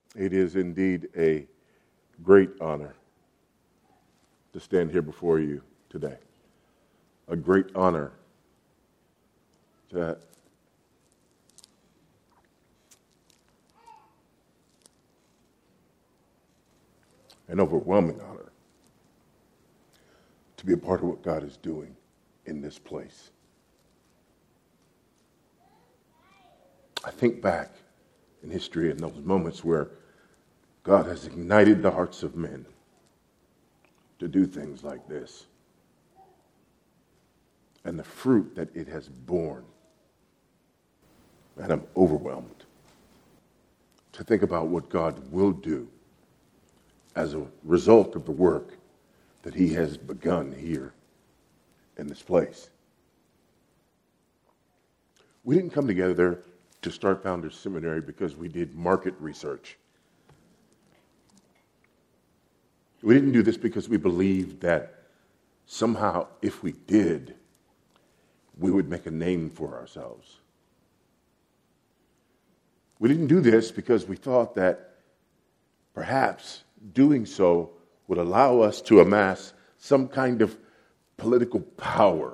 It is indeed a great honor to stand here before you today. A great honor to an overwhelming honor to be a part of what God is doing in this place. I think back in history in those moments where God has ignited the hearts of men to do things like this, and the fruit that it has borne. And I'm overwhelmed to think about what God will do as a result of the work that he has begun here in this place. We didn't come together to start Founders Seminary because we did market research. We didn't do this because we believed that somehow if we did, we would make a name for ourselves. We didn't do this because we thought that perhaps doing so would allow us to amass some kind of political power.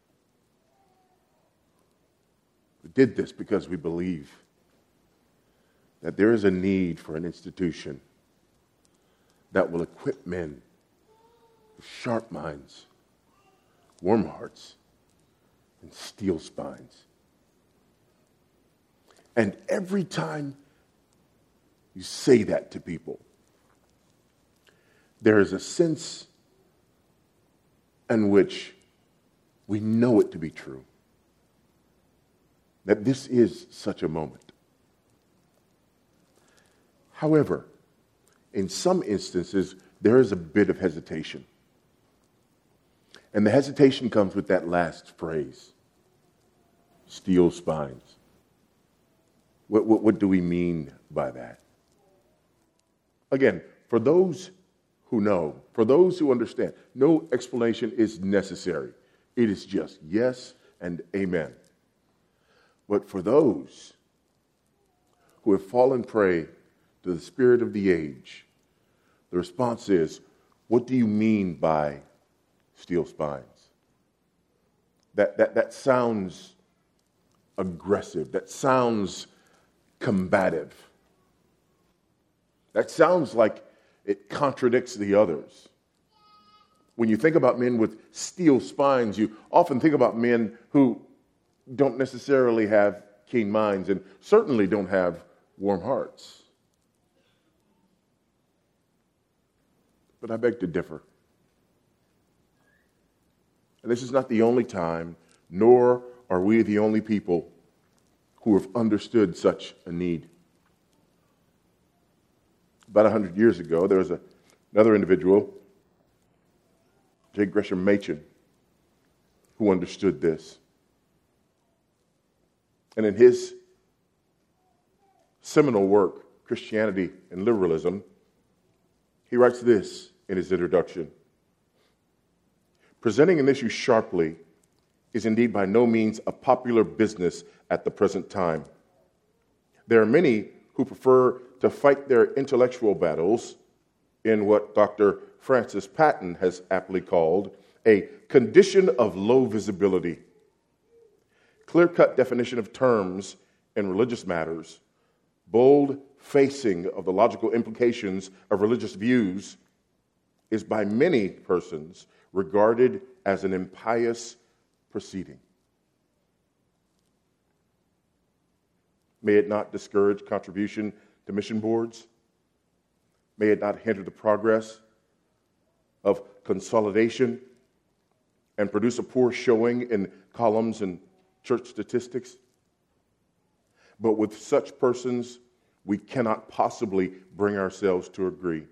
We did this because we believe that there is a need for an institution that will equip men with sharp minds, warm hearts, and steel spines. And every time you say that to people, there is a sense in which we know it to be true, that this is such a moment. However, in some instances, there is a bit of hesitation. And the hesitation comes with that last phrase, steel spines. What do we mean by that? Again, for those who know, for those who understand, no explanation is necessary. It is just yes and amen. But for those who have fallen prey to the spirit of the age, the response is, what do you mean by steel spines? That sounds aggressive. That sounds combative. That sounds like it contradicts the others. When you think about men with steel spines, you often think about men who don't necessarily have keen minds and certainly don't have warm hearts. But I beg to differ. And this is not the only time, nor are we the only people who have understood such a need. About 100 years ago, there was another individual, J. Gresham Machen, who understood this. And in his seminal work, Christianity and Liberalism, he writes this in his introduction. Presenting an issue sharply is indeed by no means a popular business at the present time. There are many who prefer to fight their intellectual battles in what Dr. Francis Patton has aptly called a condition of low visibility. Clear-cut definition of terms in religious matters, bold facing of the logical implications of religious views is by many persons regarded as an impious proceeding. May it not discourage contribution to mission boards? May it not hinder the progress of consolidation and produce a poor showing in columns and church statistics? But with such persons, we cannot possibly bring ourselves to agree.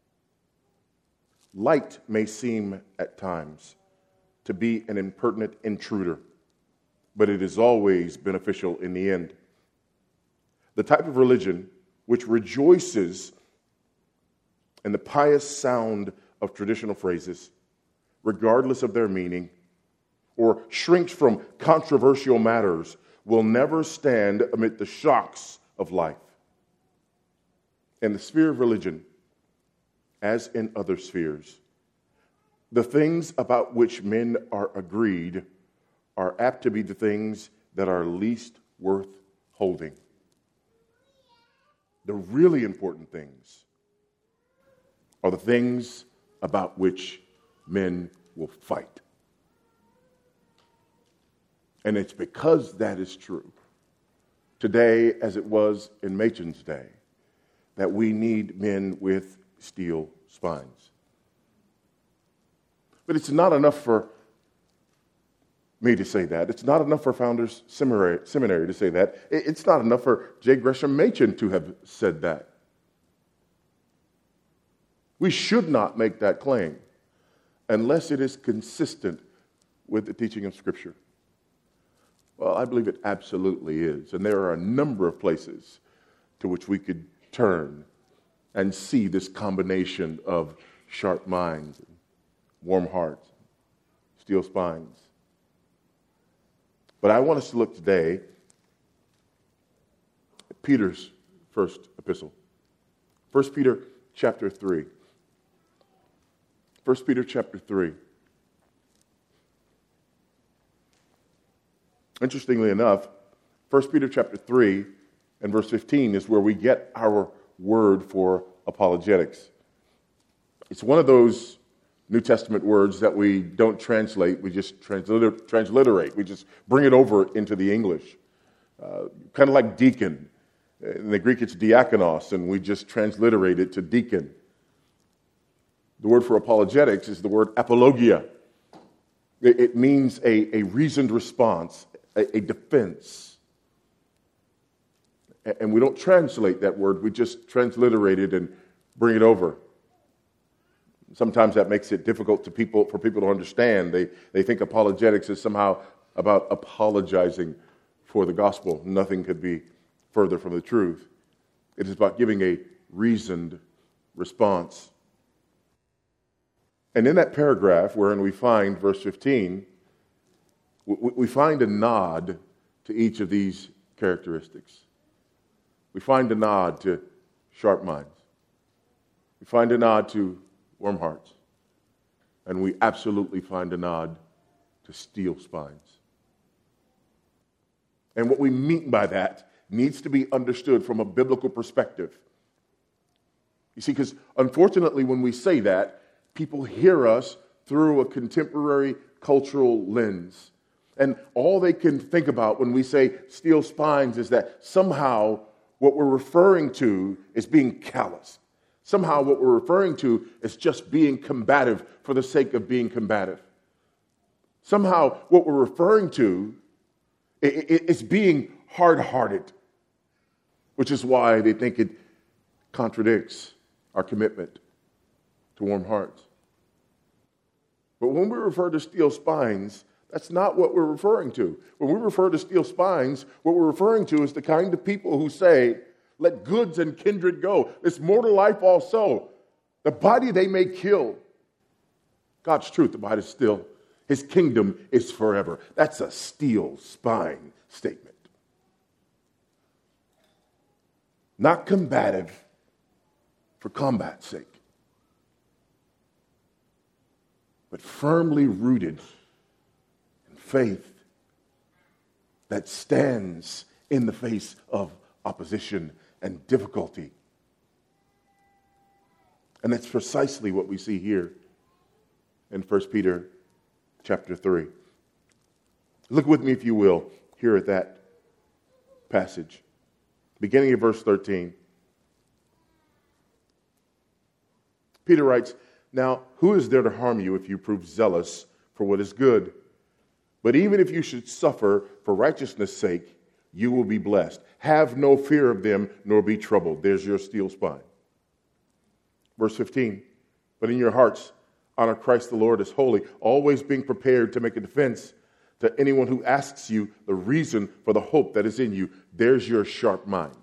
Light may seem at times to be an impertinent intruder, but it is always beneficial in the end. The type of religion which rejoices in the pious sound of traditional phrases, regardless of their meaning, or shrinks from controversial matters, will never stand amid the shocks of life. In the sphere of religion, as in other spheres, the things about which men are agreed are apt to be the things that are least worth holding. The really important things are the things about which men will fight. And it's because that is true, today as it was in Machen's day, that we need men with steel spines. But it's not enough for me to say that. It's not enough for Founders Seminary to say that. It's not enough for J. Gresham Machen to have said that. We should not make that claim unless it is consistent with the teaching of Scripture. Well, I believe it absolutely is. And there are a number of places to which we could turn and see this combination of sharp minds, warm hearts, steel spines. But I want us to look today at Peter's first epistle. 1 Peter chapter 3. 1 Peter chapter 3. Interestingly enough, 1 Peter chapter 3 and verse 15 is where we get our word for apologetics. It's one of those New Testament words that we don't translate, we just transliterate. We just bring it over into the English. Kind of like deacon. In the Greek it's diakonos, and we just transliterate it to deacon. The word for apologetics is the word apologia. It means a reasoned response, a defense. And we don't translate that word, we just transliterate it and bring it over. Sometimes that makes it difficult for people to understand. They think apologetics is somehow about apologizing for the gospel. Nothing could be further from the truth. It is about giving a reasoned response. And in that paragraph, wherein we find verse 15, we find a nod to each of these characteristics. We find a nod to sharp minds. We find a nod to warm hearts. And we absolutely find a nod to steel spines. And what we mean by that needs to be understood from a biblical perspective. You see, because unfortunately when we say that, people hear us through a contemporary cultural lens. And all they can think about when we say steel spines is that somehow what we're referring to is being callous. Somehow what we're referring to is just being combative for the sake of being combative. Somehow what we're referring to is being hard-hearted, which is why they think it contradicts our commitment to warm hearts. But when we refer to steel spines, that's not what we're referring to. When we refer to steel spines, what we're referring to is the kind of people who say, let goods and kindred go. This mortal life also. The body they may kill. God's truth, the body is still. His kingdom is forever. That's a steel spine statement. Not combative for combat's sake, but firmly rooted in faith that stands in the face of opposition and difficulty. And that's precisely what we see here in 1 Peter chapter 3. Look with me, if you will, here at that passage, beginning at verse 13. Peter writes, now, who is there to harm you if you prove zealous for what is good? But even if you should suffer for righteousness' sake, you will be blessed. Have no fear of them, nor be troubled. There's your steel spine. Verse 15, but in your hearts, honor Christ the Lord as holy, always being prepared to make a defense to anyone who asks you the reason for the hope that is in you. There's your sharp mind.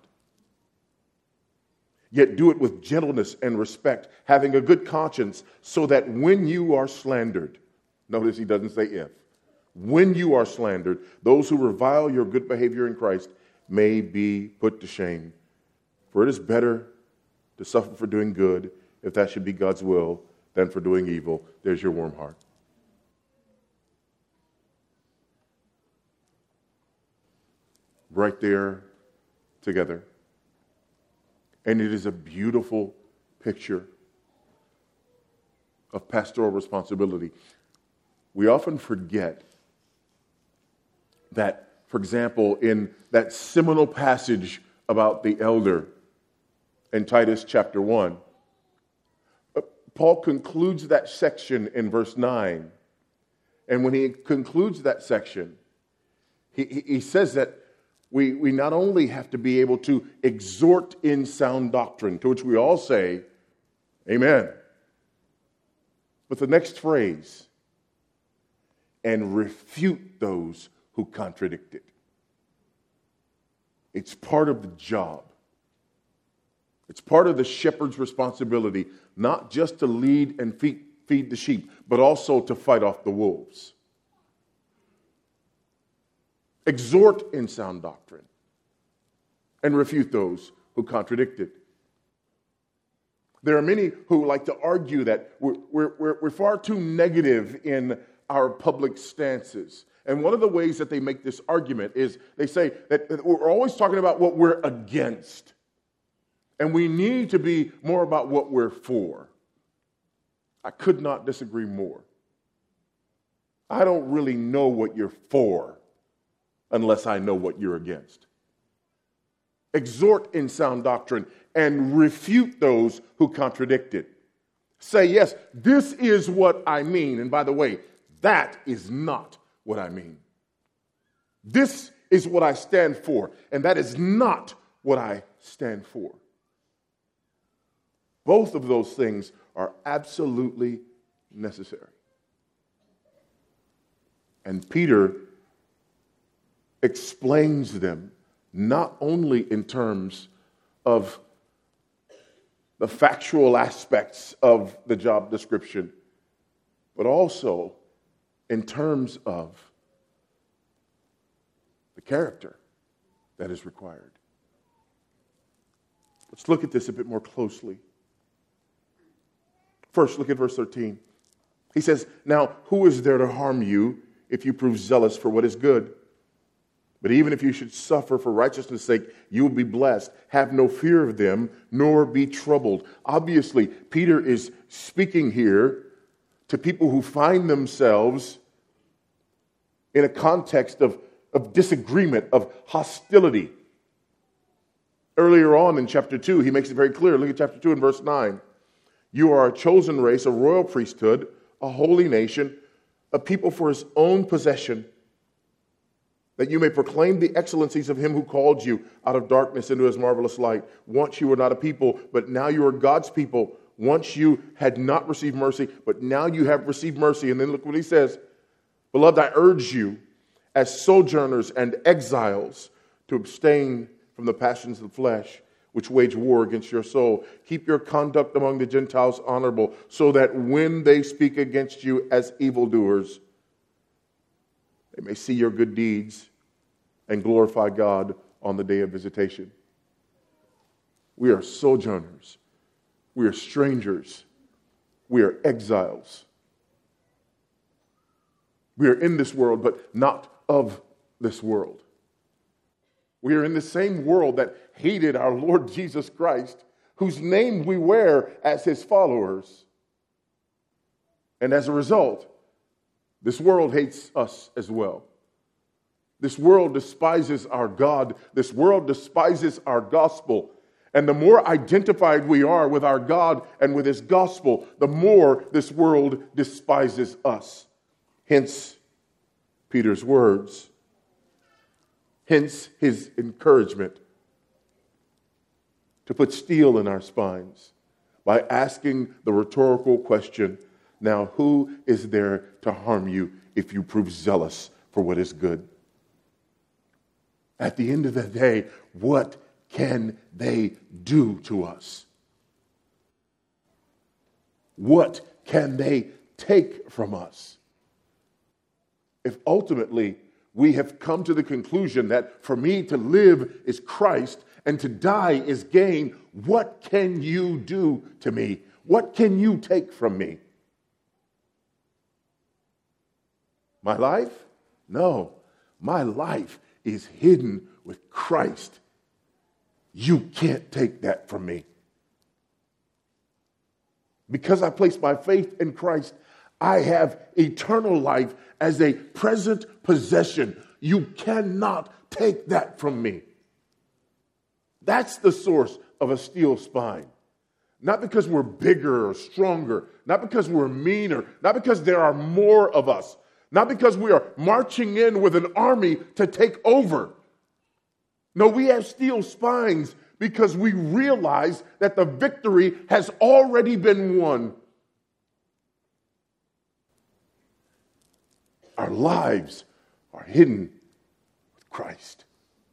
Yet do it with gentleness and respect, having a good conscience, so that when you are slandered, notice he doesn't say if, when you are slandered, those who revile your good behavior in Christ may be put to shame. For it is better to suffer for doing good, if that should be God's will, than for doing evil. There's your warm heart. Right there together. And it is a beautiful picture of pastoral responsibility. We often forget that, for example, in that seminal passage about the elder in Titus chapter 1, Paul concludes that section in verse 9. And when he concludes that section, he says that we not only have to be able to exhort in sound doctrine, to which we all say, amen. But the next phrase, and refute those who contradict it. It's part of the job. It's part of the shepherd's responsibility, not just to lead and feed the sheep, but also to fight off the wolves. Exhort in sound doctrine and refute those who contradict it. There are many who like to argue that we're far too negative in our public stances. And one of the ways that they make this argument is they say that we're always talking about what we're against. And we need to be more about what we're for. I could not disagree more. I don't really know what you're for unless I know what you're against. Exhort in sound doctrine and refute those who contradict it. Say, yes, this is what I mean. And by the way, that is not what I mean. This is what I stand for, and that is not what I stand for. Both of those things are absolutely necessary. And Peter explains them not only in terms of the factual aspects of the job description, but also in terms of the character that is required. Let's look at this a bit more closely. First, look at verse 13. He says, "Now, who is there to harm you if you prove zealous for what is good? But even if you should suffer for righteousness' sake, you will be blessed. Have no fear of them, nor be troubled." Obviously, Peter is speaking here to people who find themselves in a context of disagreement, of hostility. Earlier on in chapter 2, he makes it very clear. Look at chapter 2 and verse 9. "You are a chosen race, a royal priesthood, a holy nation, a people for his own possession, that you may proclaim the excellencies of him who called you out of darkness into his marvelous light. Once you were not a people, but now you are God's people. Once you had not received mercy, but now you have received mercy." And then look what he says. "Beloved, I urge you as sojourners and exiles to abstain from the passions of the flesh, which wage war against your soul. Keep your conduct among the Gentiles honorable, so that when they speak against you as evildoers, they may see your good deeds and glorify God on the day of visitation." We are sojourners. We are strangers. We are exiles. We are in this world, but not of this world. We are in the same world that hated our Lord Jesus Christ, whose name we wear as his followers. And as a result, this world hates us as well. This world despises our God. This world despises our gospel. And the more identified we are with our God and with his gospel, the more this world despises us. Hence Peter's words. Hence his encouragement to put steel in our spines by asking the rhetorical question, "Now who is there to harm you if you prove zealous for what is good?" At the end of the day, what can they do to us? What can they take from us? If ultimately we have come to the conclusion that for me to live is Christ and to die is gain. What can you do to me? What can you take from me? My life? No, my life is hidden with Christ. You can't take that from me. Because I place my faith in Christ, I have eternal life as a present possession. You cannot take that from me. That's the source of a steel spine. Not because we're bigger or stronger, not because we're meaner, not because there are more of us, not because we are marching in with an army to take over. No, we have steel spines because we realize that the victory has already been won. Our lives are hidden with Christ.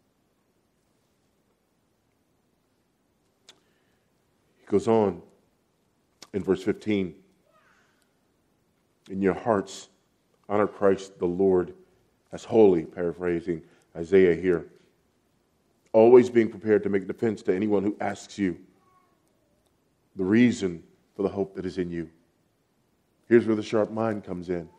He goes on in verse 15. In your hearts, honor Christ the Lord as holy, paraphrasing Isaiah here. Always being prepared to make defense to anyone who asks you the reason for the hope that is in you. Here's where the sharp mind comes in.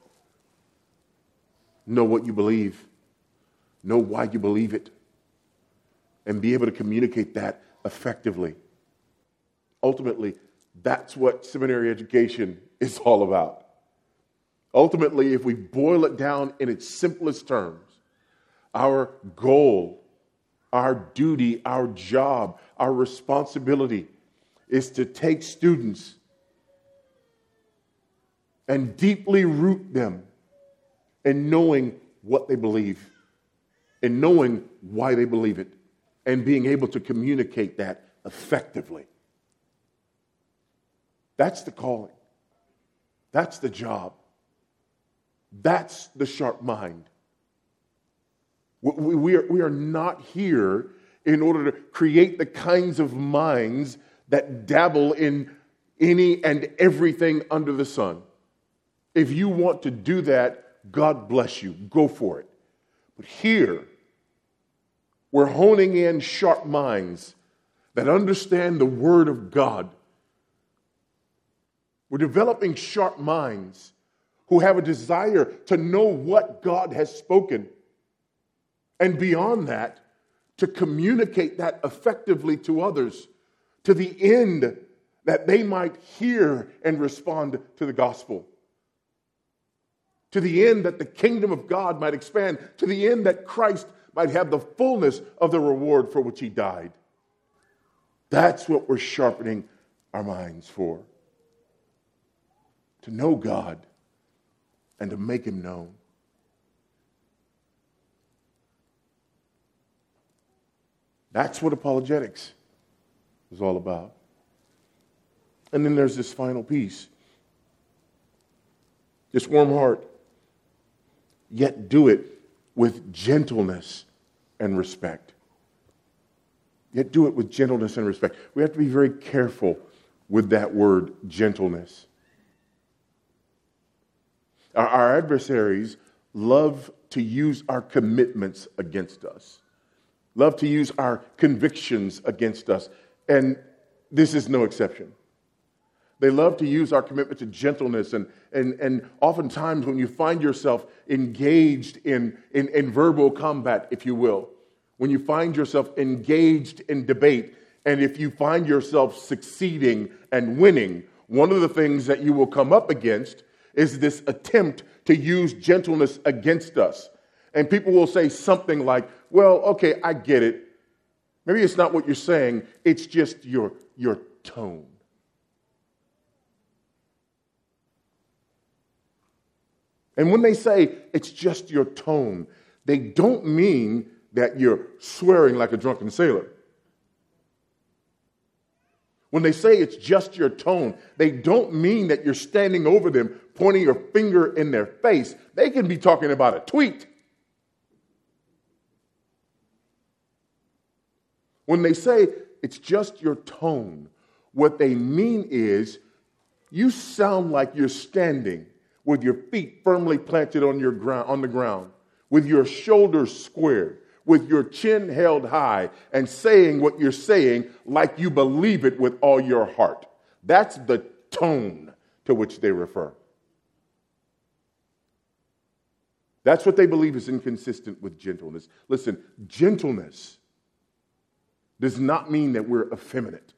Know what you believe. Know why you believe it. And be able to communicate that effectively. Ultimately, that's what seminary education is all about. Ultimately, if we boil it down in its simplest terms, our goal, our duty, our job, our responsibility is to take students and deeply root them in knowing what they believe, in knowing why they believe it, and being able to communicate that effectively. That's the calling. That's the job. That's the sharp mind. We are not here in order to create the kinds of minds that dabble in any and everything under the sun. If you want to do that, God bless you. Go for it. But here, we're honing in sharp minds that understand the Word of God. We're developing sharp minds who have a desire to know what God has spoken. And beyond that, to communicate that effectively to others, to the end that they might hear and respond to the gospel. To the end that the kingdom of God might expand. To the end that Christ might have the fullness of the reward for which he died. That's what we're sharpening our minds for. To know God and to make him known. That's what apologetics is all about. And then there's this final piece. This warm heart, yet do it with gentleness and respect. Yet do it with gentleness and respect. We have to be very careful with that word, gentleness. Our adversaries love to use our commitments against us. Love to use our convictions against us. And this is no exception. They love to use our commitment to gentleness. And oftentimes when you find yourself engaged in verbal combat, if you will, when you find yourself engaged in debate, and if you find yourself succeeding and winning, one of the things that you will come up against is this attempt to use gentleness against us. And people will say something like, well, okay, I get it. Maybe it's not what you're saying. It's just your tone. And when they say it's just your tone, they don't mean that you're swearing like a drunken sailor. When they say it's just your tone, they don't mean that you're standing over them, pointing your finger in their face. They can be talking about a tweet. When they say it's just your tone, what they mean is you sound like you're standing with your feet firmly planted on the ground, with your shoulders squared, with your chin held high and saying what you're saying like you believe it with all your heart. That's the tone to which they refer. That's what they believe is inconsistent with gentleness. Listen, gentleness does not mean that we're effeminate.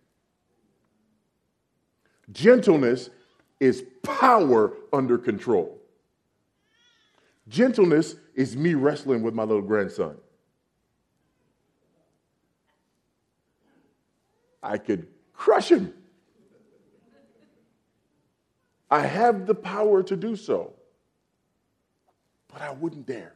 Gentleness is power under control. Gentleness is me wrestling with my little grandson. I could crush him. I have the power to do so, but I wouldn't dare.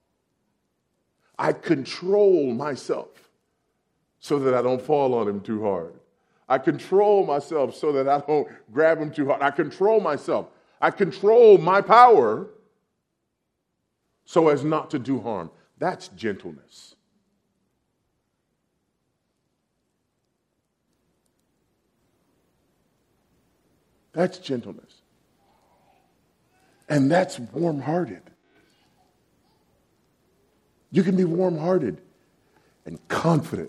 I control myself so that I don't fall on him too hard. I control myself so that I don't grab him too hard. I control myself. I control my power so as not to do harm. That's gentleness. That's gentleness. And that's warm-hearted. You can be warm-hearted and confident.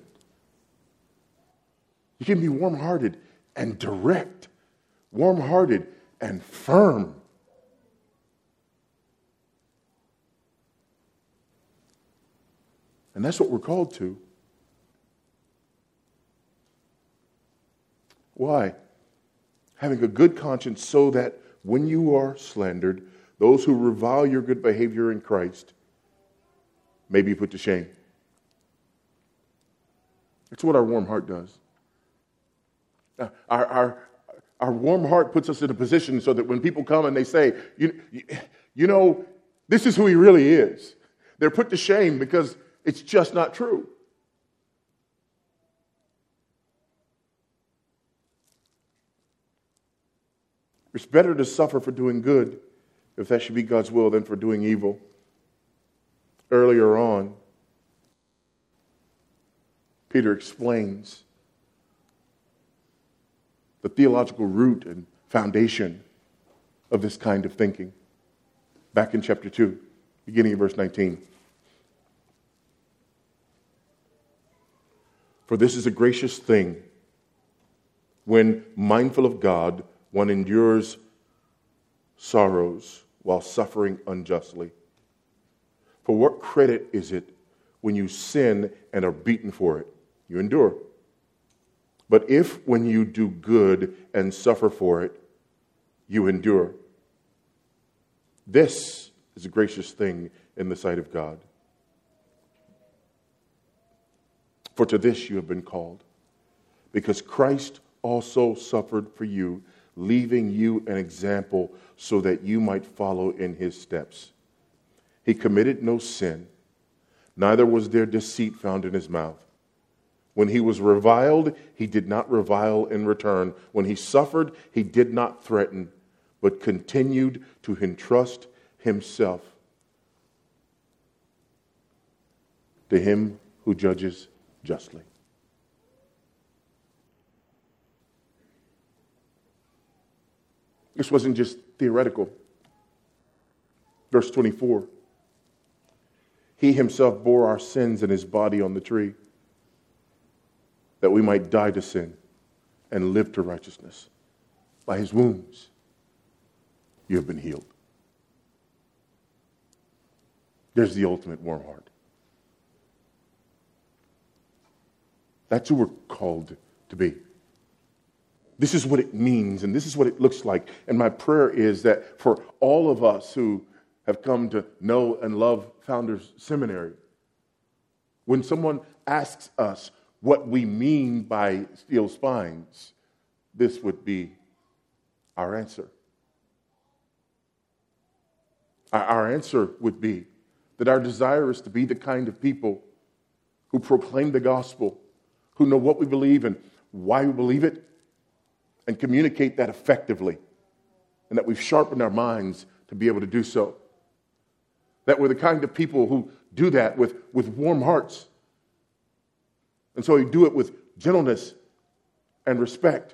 You can be warm-hearted and direct, warm-hearted and firm. And that's what we're called to. Why? Having a good conscience so that when you are slandered, those who revile your good behavior in Christ may be put to shame. That's what our warm heart does. Our warm heart puts us in a position so that when people come and they say, you know, this is who he really is, they're put to shame because it's just not true. It's better to suffer for doing good, if that should be God's will, than for doing evil. Earlier on, Peter explains the theological root and foundation of this kind of thinking. Back in chapter 2, beginning of verse 19. For this is a gracious thing when, mindful of God, one endures sorrows while suffering unjustly. For what credit is it when you sin and are beaten for it? You endure. But if when you do good and suffer for it, you endure, this is a gracious thing in the sight of God. For to this you have been called, because Christ also suffered for you, leaving you an example so that you might follow in his steps. He committed no sin, neither was there deceit found in his mouth. When he was reviled, he did not revile in return. When he suffered, he did not threaten, but continued to entrust himself to him who judges justly. This wasn't just theoretical. Verse 24. He himself bore our sins in his body on the tree, that we might die to sin and live to righteousness. By his wounds, you have been healed. There's the ultimate warm heart. That's who we're called to be. This is what it means, and this is what it looks like. And my prayer is that for all of us who have come to know and love Founders Seminary, when someone asks us what we mean by steel spines, this would be our answer. Our answer would be that our desire is to be the kind of people who proclaim the gospel, who know what we believe and why we believe it, and communicate that effectively, and that we've sharpened our minds to be able to do so. That we're the kind of people who do that with warm hearts. And so we do it with gentleness and respect.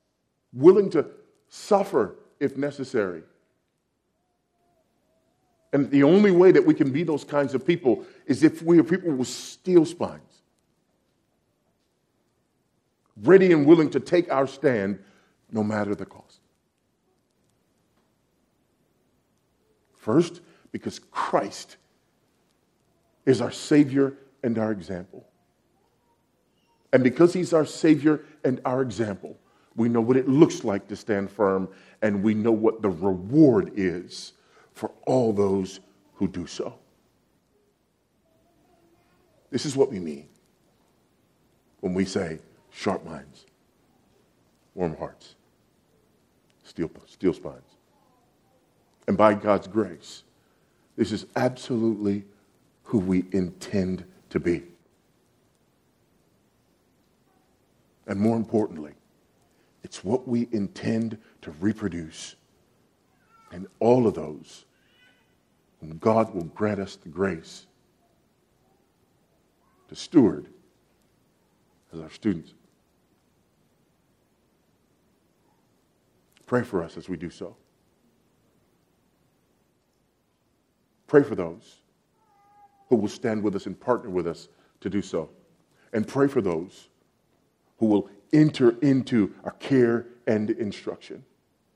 Willing to suffer if necessary. And the only way that we can be those kinds of people is if we are people with steel spines, ready and willing to take our stand no matter the cost. First, because Christ is our Savior and our example. And because he's our Savior and our example, we know what it looks like to stand firm, and we know what the reward is for all those who do so. This is what we mean when we say sharp minds, warm hearts, steel spines. And by God's grace, this is absolutely who we intend to be. And more importantly, it's what we intend to reproduce in all of those whom God will grant us the grace to steward as our students. Pray for us as we do so. Pray for those who will stand with us and partner with us to do so. And pray for those who will enter into our care and instruction,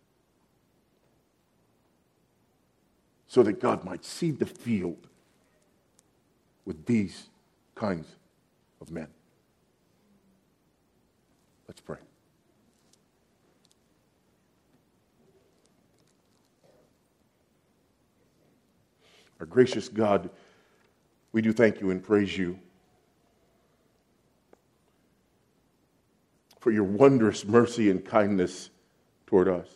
so that God might seed the field with these kinds of men. Let's pray. Our gracious God, we do thank you and praise you for your wondrous mercy and kindness toward us.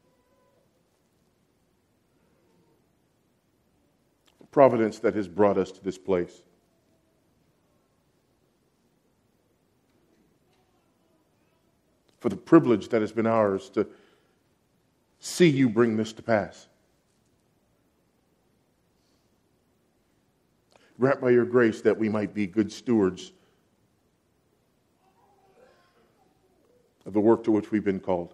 The providence that has brought us to this place. For the privilege that has been ours to see you bring this to pass. Grant by your grace that we might be good stewards of the work to which we've been called.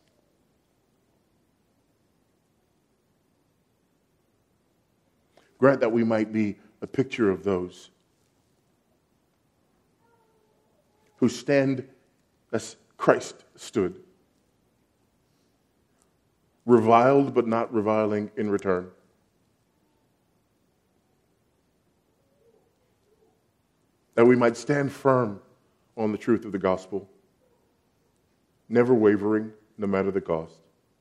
Grant that we might be a picture of those who stand as Christ stood, reviled but not reviling in return. That we might stand firm on the truth of the gospel, never wavering, no matter the cost.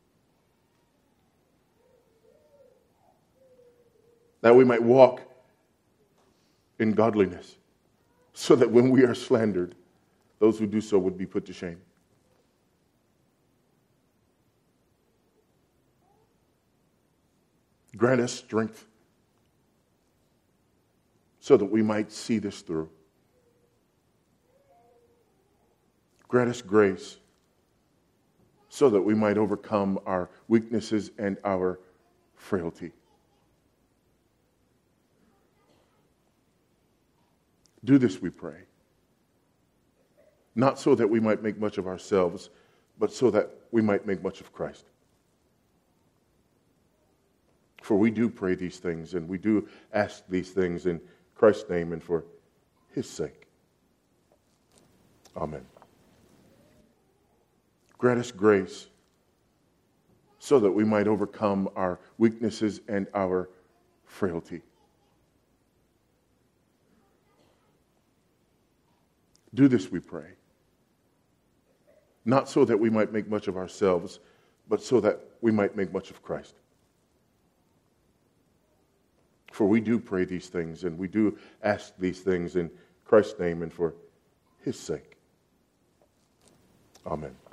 That we might walk in godliness, so that when we are slandered, those who do so would be put to shame. Grant us strength so that we might see this through. Grant us grace so that we might overcome our weaknesses and our frailty. Do this, we pray, not so that we might make much of ourselves, but so that we might make much of Christ. For we do pray these things, and we do ask these things in Christ's name and for his sake. Amen. Grant us grace so that we might overcome our weaknesses and our frailty. Do this, we pray, not so that we might make much of ourselves, but so that we might make much of Christ. For we do pray these things, and we do ask these things in Christ's name and for his sake. Amen.